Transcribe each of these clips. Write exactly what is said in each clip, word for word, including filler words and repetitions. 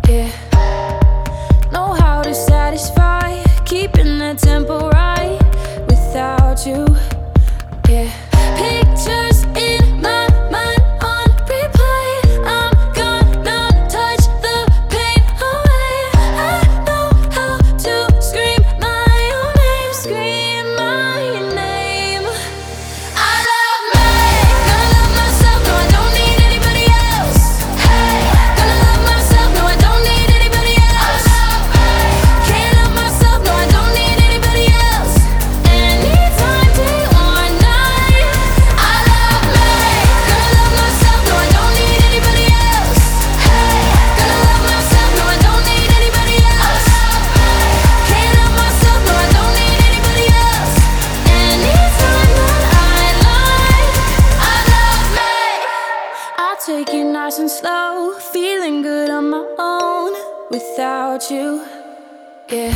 Yeah, know how to satisfy, keeping the tempo right without you. Yeah, pictures in my mind on replay. I'm gonna touch the pain away. I know how to scream my own name, scream my name. I love me, gonna love myself, no I don't need anybody else. Hey, gonna love myself, no I don't need anybody else. Can't love myself, no I don't need anybody else. Anytime, day or night. I love me, gonna love myself, no I don't need anybody else. Hey, gonna love myself, no I don't need anybody else. Can't love myself, no I don't need anybody else. Anytime that I like, I love me. I'll take it nice and slow, feeling good on my own without you. Yeah,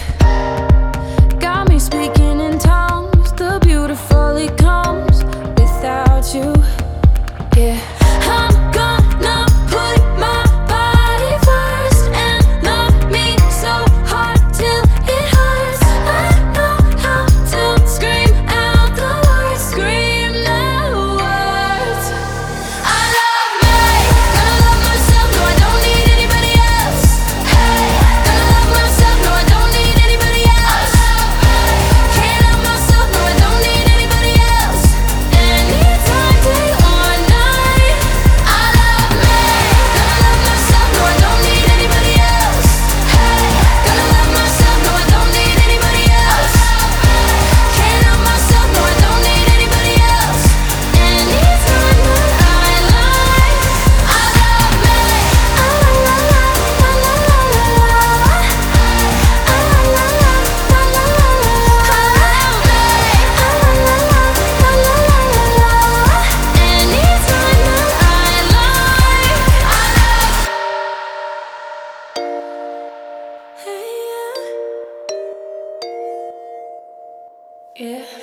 got me speaking in tongues. The beautiful it comes without you. Yeah, I'm gonna put my body first and love me so hard till it hurts. I know how to scream out the words, scream the words. I love me, gonna love myself, no I don't need anybody else. Hey, gonna love myself, no I don't need anybody else. Can't love myself, no I don't need anybody else. Anytime, day or night. I love me, gonna love myself, no I don't need anybody else. Hey, gonna love myself, no I don't need anybody else. Can't love myself, no I don't need anybody else. Anytime that I like, I love me. I la la la la la la la. I la la la la la la la. I love me. I la la la la la la la. Anytime that I like, I love. Hey, yeah. Yeah.